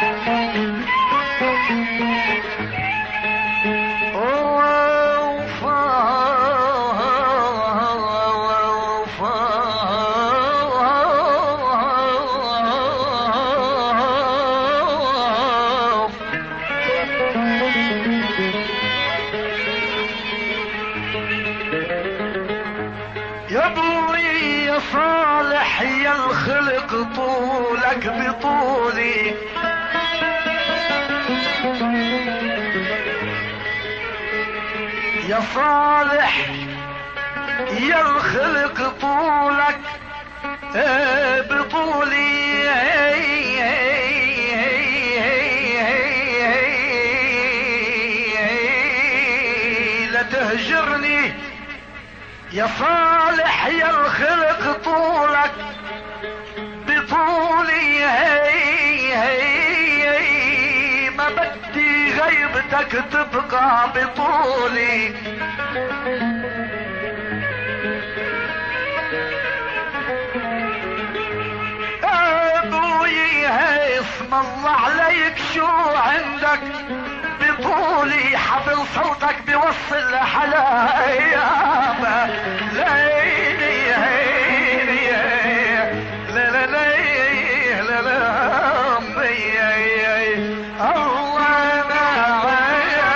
يا ابوي يا صالح يا الخلق طولك بطولي، يا صالح يا الخلق طولك بطولي، لا تهجرني يا صالح يا الخلق طولك بطولي، ما بدي غيبتك تبقى بطولي. ابوي اسم الله عليك شو عندك بطولي، حبل صوتك بيوصل لحلايا ليلي هيلي لا لا لا لا لا الله معايا.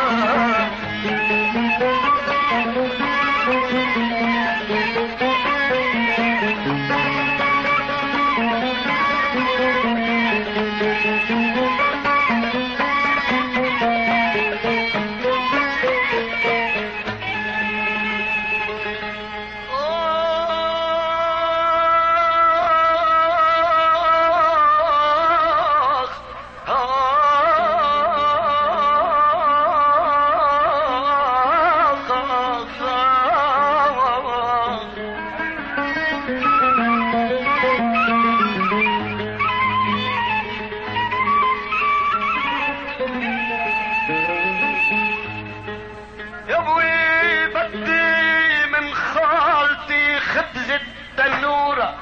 يا ابوي بدي من خالتي خبز التنورة،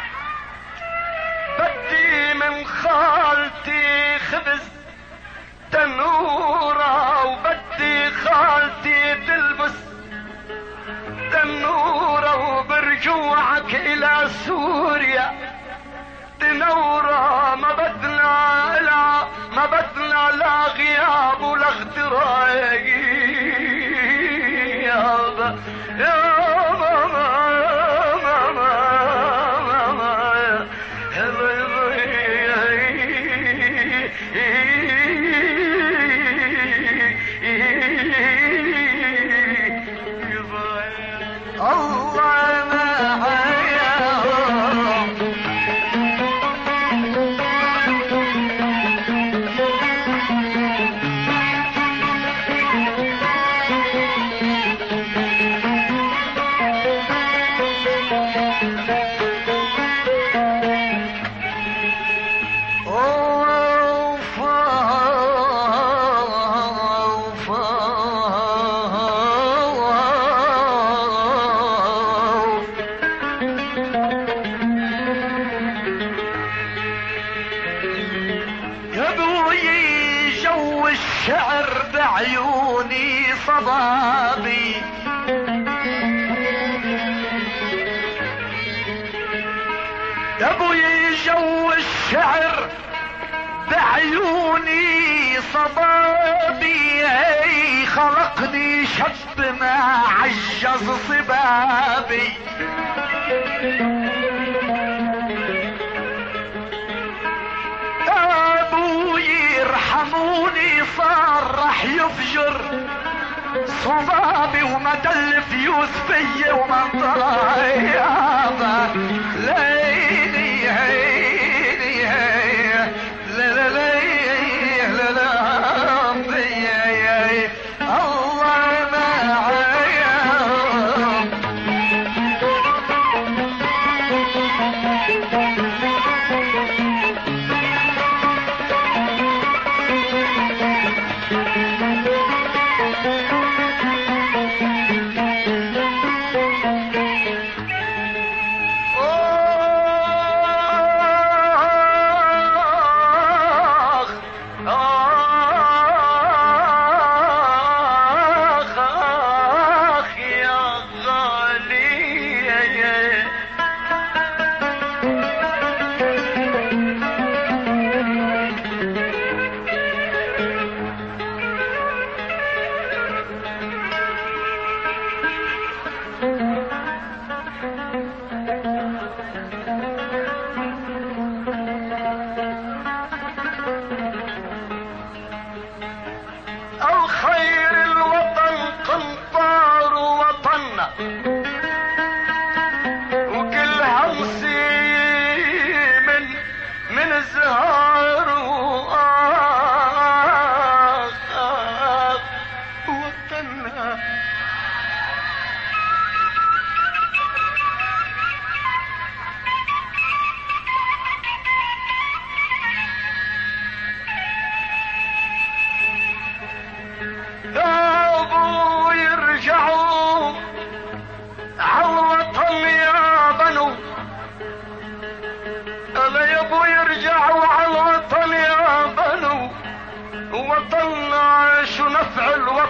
بدي من خالتي خبز تنورة، وبدي خالتي تلبس تنورة، وبرجوعك الى سوريا تنورة، ما بدنا لا غياب ولا اغتراب يا ماما ماما ماما الله معايا. يا ابوي جو الشعر بعيوني صبابي، يا ابوي جو الشعر بعيوني صبابي، خلقني شب ما عجز صبابي. ارحموني صار رح يفجر صبابي، ومدلف يوسفية ومنطرة يابا ليلي هيلي هي لا لا لا لا لا الله معايا.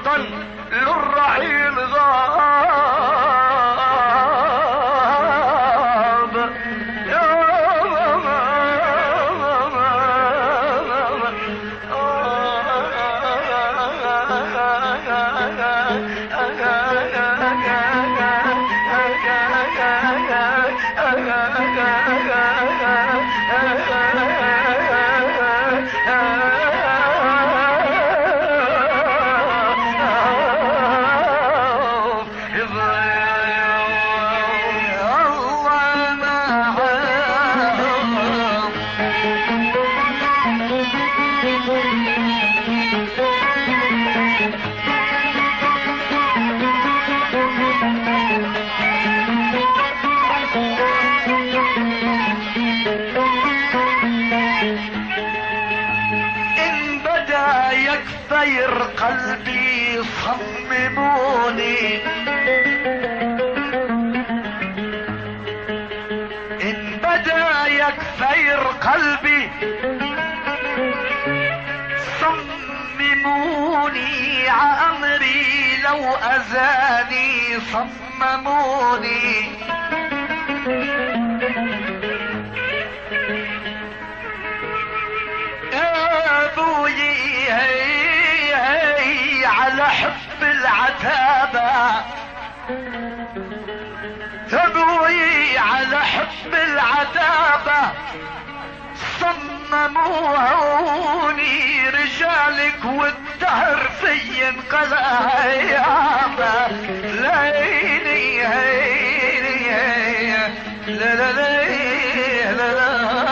الوطن للرحيل غاب. يكثير قلبي صمموني، إن بدا يكثير قلبي صمموني، عأمري لو أذاني صمموني. يا ابوي هي هي على حب العتابة، ابوي على حب العتابة صمموني، رجالك والدهر في انقلع ايامه. ليلي هيني هي لا لا لا لا لا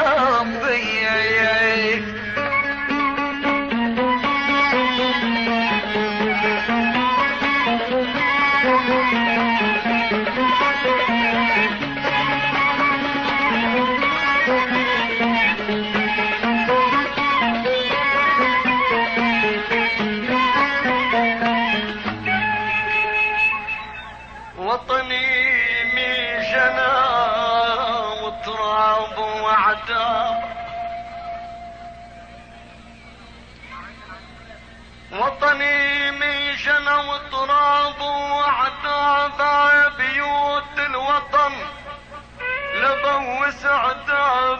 وطني من جنى وتراب وعدا، وطني من جنى وتراب وعدا، بيوت الوطن لبوس عتاب.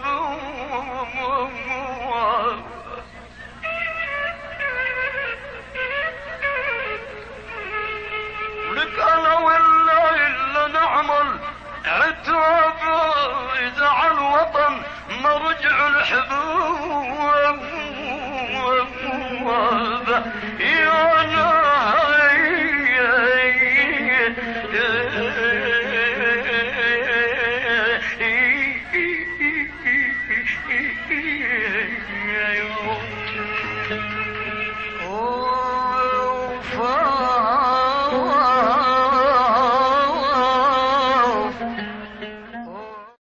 لك انا ولا الا نعمل عتاب، اذا على الوطن ما رجع الحباب.